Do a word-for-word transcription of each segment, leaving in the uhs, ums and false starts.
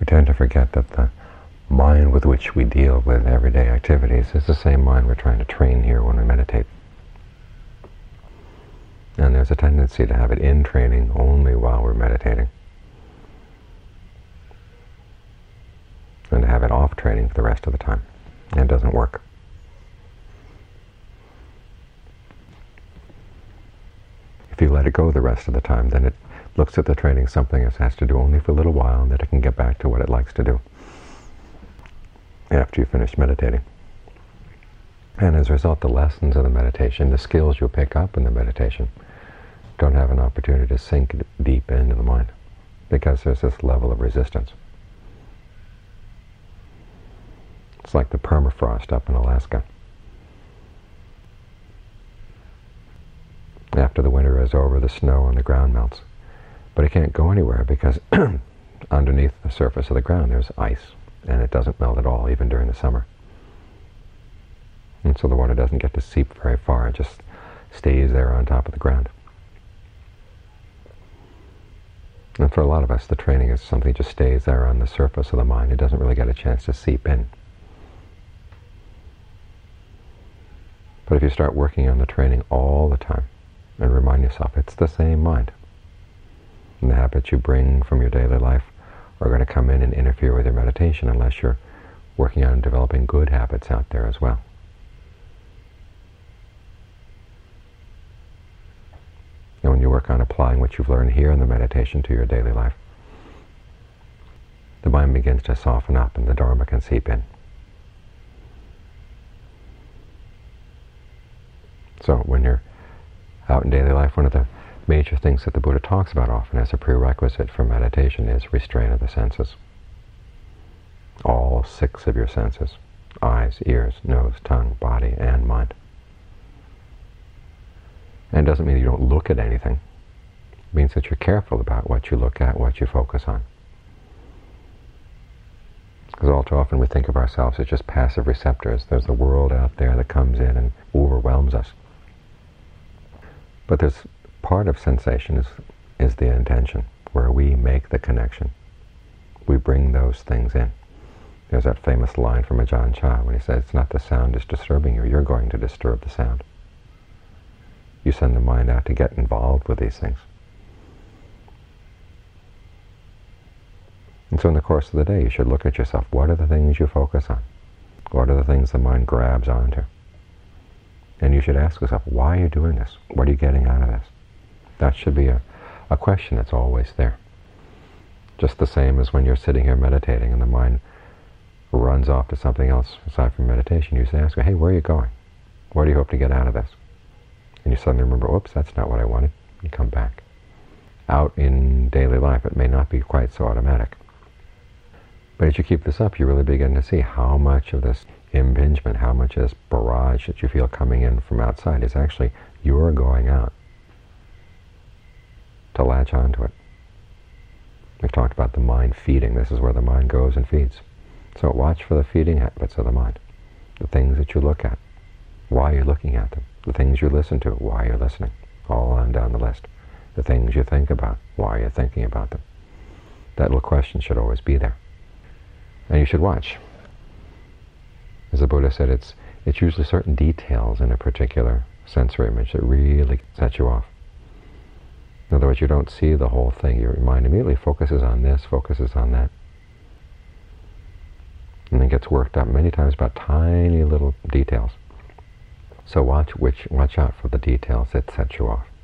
We tend to forget that the mind with which we deal with everyday activities is the same mind we're trying to train here when we meditate. And there's a tendency to have it in training only while we're meditating, and to have it off training for the rest of the time. And it doesn't work. If you let it go the rest of the time, then it looks at the training something it has to do only for a little while, and that it can get back to what it likes to do after you finish meditating. And as a result, the lessons of the meditation, the skills you'll pick up in the meditation, don't have an opportunity to sink deep into the mind, because there's this level of resistance. It's like the permafrost up in Alaska. After the winter is over, the snow on the ground melts. But it can't go anywhere because underneath the surface of the ground there's ice, and it doesn't melt at all, even during the summer. And so the water doesn't get to seep very far, it just stays there on top of the ground. And for a lot of us, the training is something that just stays there on the surface of the mind. It doesn't really get a chance to seep in. But if you start working on the training all the time, and remind yourself it's the same mind, and the habits you bring from your daily life are going to come in and interfere with your meditation unless you're working on developing good habits out there as well. And when you work on applying what you've learned here in the meditation to your daily life, the mind begins to soften up and the Dharma can seep in. So when you're out in daily life, one of the major things that the Buddha talks about often as a prerequisite for meditation is restraint of the senses. All six of your senses: eyes, ears, nose, tongue, body, and mind. And it doesn't mean you don't look at anything. It means that you're careful about what you look at, what you focus on. Because all too often we think of ourselves as just passive receptors. There's the world out there that comes in and overwhelms us. But there's part of sensation is, is the intention, where we make the connection. We bring those things in. There's that famous line from Ajahn Chah when he says, it's not the sound that's disturbing you, you're going to disturb the sound. You send the mind out to get involved with these things. And so in the course of the day, you should look at yourself. What are the things you focus on? What are the things the mind grabs onto? And you should ask yourself, why are you doing this? What are you getting out of this? That should be a, a question that's always there. Just the same as when you're sitting here meditating and the mind runs off to something else aside from meditation, you say, ask, hey, where are you going? What do you hope to get out of this? And you suddenly remember, oops, that's not what I wanted. You come back. Out in daily life, it may not be quite so automatic. But as you keep this up, you really begin to see how much of this impingement, how much of this barrage that you feel coming in from outside is actually you're going out to latch onto it. We've talked about the mind feeding. This is where the mind goes and feeds. So watch for the feeding habits of the mind. The things that you look at, why you're looking at them. The things you listen to, why you're listening. All on down the list. The things you think about, why you're thinking about them. That little question should always be there. And you should watch. As the Buddha said, it's, it's usually certain details in a particular sensory image that really set you off. In other words, you don't see the whole thing. Your mind immediately focuses on this, focuses on that. And then gets worked up many times about tiny little details. So watch which watch out for the details that set you off.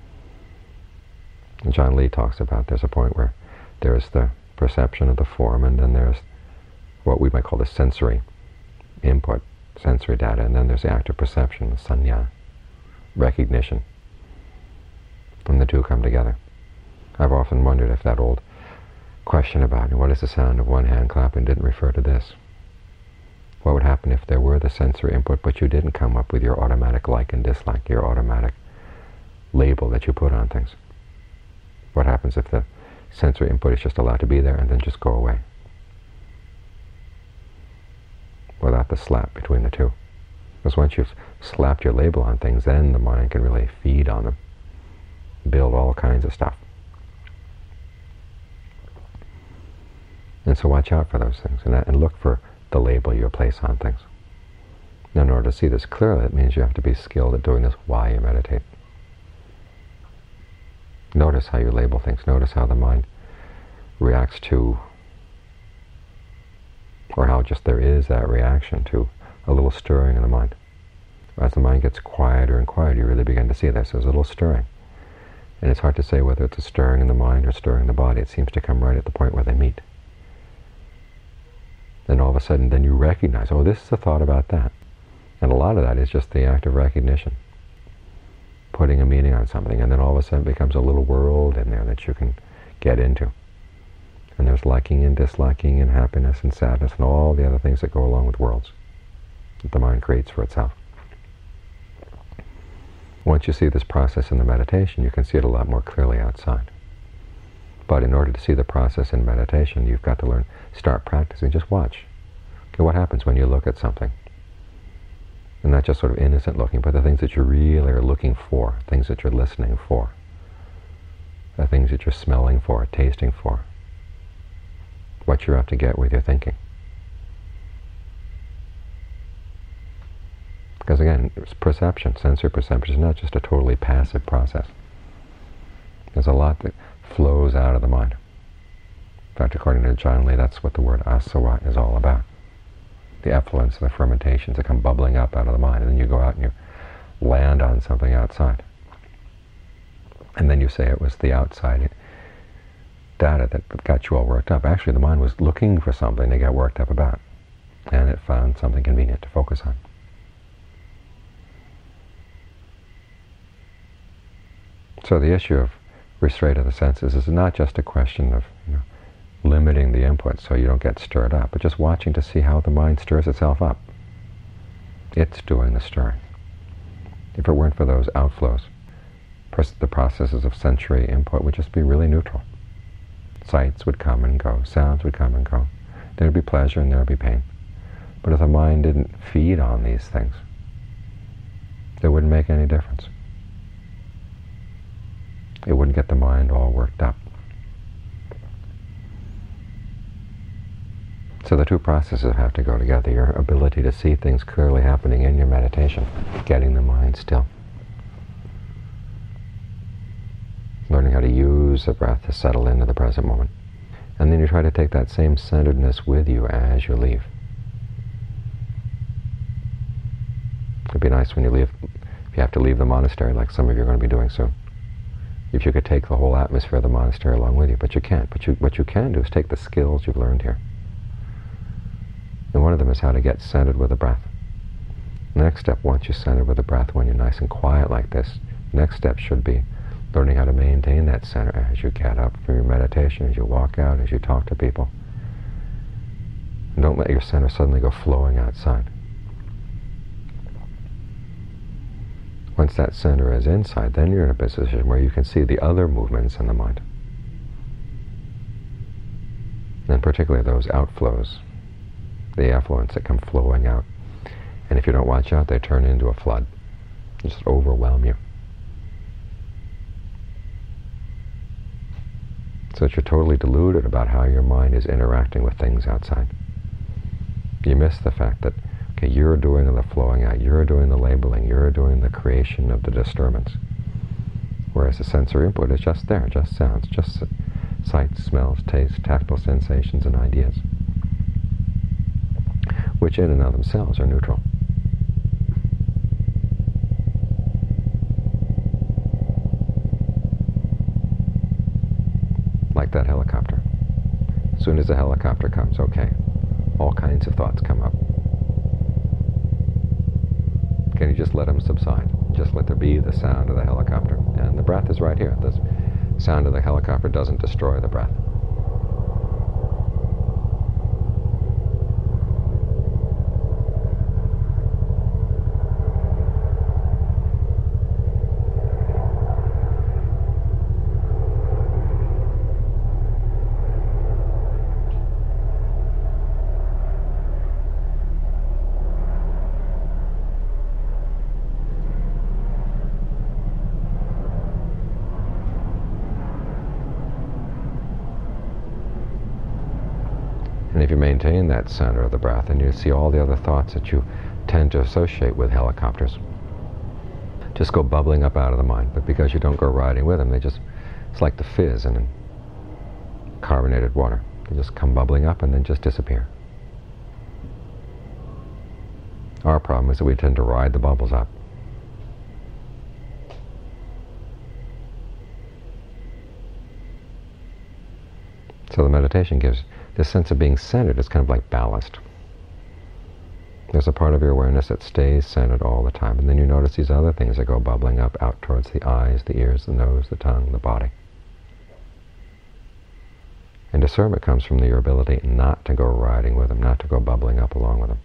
And John Lee talks about there's a point where there's the perception of the form, and then there's what we might call the sensory input, sensory data, and then there's the active perception, the sanya, recognition. And the two come together. I've often wondered if that old question about what is the sound of one hand clapping didn't refer to this. What would happen if there were the sensory input, but you didn't come up with your automatic like and dislike, your automatic label that you put on things? What happens if the sensory input is just allowed to be there and then just go away? Without the slap between the two. Because once you've slapped your label on things, then the mind can really feed on them, build all kinds of stuff. And And so watch out for those things, and, and look for the label you place on things. Now, in order to see this clearly, it means you have to be skilled at doing this while you meditate. Notice how you label things. Notice how the mind reacts to, or how just there is that reaction to a little stirring in the mind. As the mind gets quieter and quieter, you really begin to see this. There's a little stirring. And it's hard to say whether it's a stirring in the mind or stirring in the body. It seems to come right at the point where they meet. And all of a sudden, then you recognize, oh, this is a thought about that. And a lot of that is just the act of recognition, putting a meaning on something, and then all of a sudden it becomes a little world in there that you can get into. And there's liking and disliking and happiness and sadness and all the other things that go along with worlds that the mind creates for itself. Once you see this process in the meditation, you can see it a lot more clearly outside. But in order to see the process in meditation, you've got to learn, start practicing, just watch. Okay, what happens when you look at something? And not just sort of innocent looking, but the things that you really are looking for, things that you're listening for, the things that you're smelling for, tasting for, what you're out to get with your thinking. Because again, perception, sensory perception is not just a totally passive process. There's a lot that flows out of the mind. In fact, according to John Lee, that's what the word asava is all about. The effluence, the fermentations that come bubbling up out of the mind, and then you go out and you land on something outside. And then you say it was the outside data that got you all worked up. Actually, the mind was looking for something to get worked up about, and it found something convenient to focus on. So the issue of restraint of the senses is not just a question of, you know, limiting the input so you don't get stirred up, but just watching to see how the mind stirs itself up. It's doing the stirring. If it weren't for those outflows, the processes of sensory input would just be really neutral. Sights would come and go, sounds would come and go. There would be pleasure and there would be pain. But if the mind didn't feed on these things, it wouldn't make any difference. It wouldn't get the mind all worked up. So the two processes have to go together. Your ability to see things clearly happening in your meditation, getting the mind still. Learning how to use the breath to settle into the present moment. And then you try to take that same centeredness with you as you leave. It'd be nice when you leave, if you have to leave the monastery, like some of you are going to be doing soon, if you could take the whole atmosphere of the monastery along with you, but you can't. But you, what you can do is take the skills you've learned here. And one of them is how to get centered with the breath. The next step, once you're centered with the breath, when you're nice and quiet like this, the next step should be learning how to maintain that center as you get up from your meditation, as you walk out, as you talk to people. And don't let your center suddenly go flowing outside. Once that center is inside, then you're in a position where you can see the other movements in the mind. And particularly those outflows, the effluents that come flowing out. And if you don't watch out, they turn into a flood. They just overwhelm you. So that you're totally deluded about how your mind is interacting with things outside. You miss the fact that, okay, you're doing the flowing out, you're doing the labeling, you're doing the creation of the disturbance. Whereas the sensory input is just there, just sounds, just sights, smells, tastes, tactile sensations, and ideas, which in and of themselves are neutral. Like that helicopter. As soon as the helicopter comes, okay, all kinds of thoughts come up. Can you just let them subside? Just let there be the sound of the helicopter. And the breath is right here. The sound of the helicopter doesn't destroy the breath. And if you maintain that center of the breath, and you see all the other thoughts that you tend to associate with helicopters just go bubbling up out of the mind. But because you don't go riding with them, they just, it's like the fizz in carbonated water. They just come bubbling up and then just disappear. Our problem is that we tend to ride the bubbles up. So the meditation gives this sense of being centered. It's kind of like ballast. There's a part of your awareness that stays centered all the time, and then you notice these other things that go bubbling up out towards the eyes, the ears, the nose, the tongue, the body. And discernment comes from your ability not to go riding with them, not to go bubbling up along with them.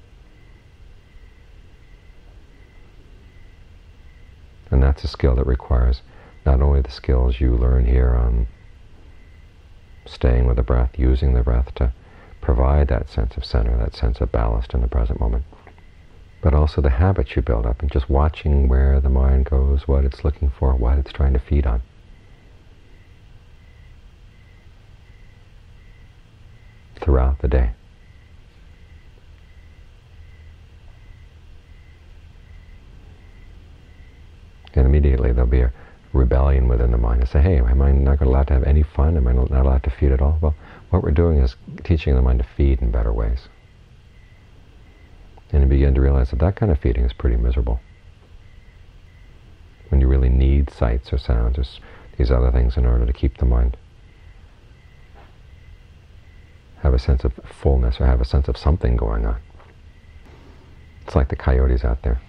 And that's a skill that requires not only the skills you learn here on staying with the breath, using the breath to provide that sense of center, that sense of ballast in the present moment, but also the habits you build up and just watching where the mind goes, what it's looking for, what it's trying to feed on. Throughout the day. And immediately there'll be a rebellion within the mind. And say, hey, am I not allowed to have any fun? Am I not allowed to feed at all? Well, what we're doing is teaching the mind to feed in better ways. And you begin to realize that that kind of feeding is pretty miserable. When you really need sights or sounds or these other things in order to keep the mind have a sense of fullness or have a sense of something going on. It's like the coyotes out there.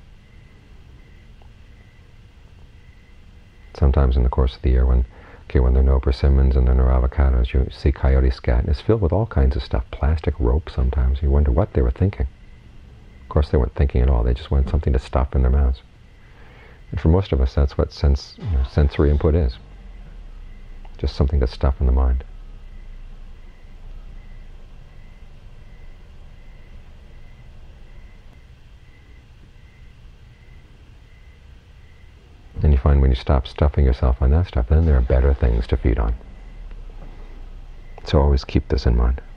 Sometimes in the course of the year when okay, when there are no persimmons and there are no avocados, you see coyotes scat, and it's filled with all kinds of stuff, plastic rope sometimes. You wonder what they were thinking. Of course, they weren't thinking at all. They just wanted something to stuff in their mouths. And for most of us, that's what sense, you know, sensory input is. Just something to stuff in the mind. And you find when you stop stuffing yourself on that stuff, then there are better things to feed on. So always keep this in mind.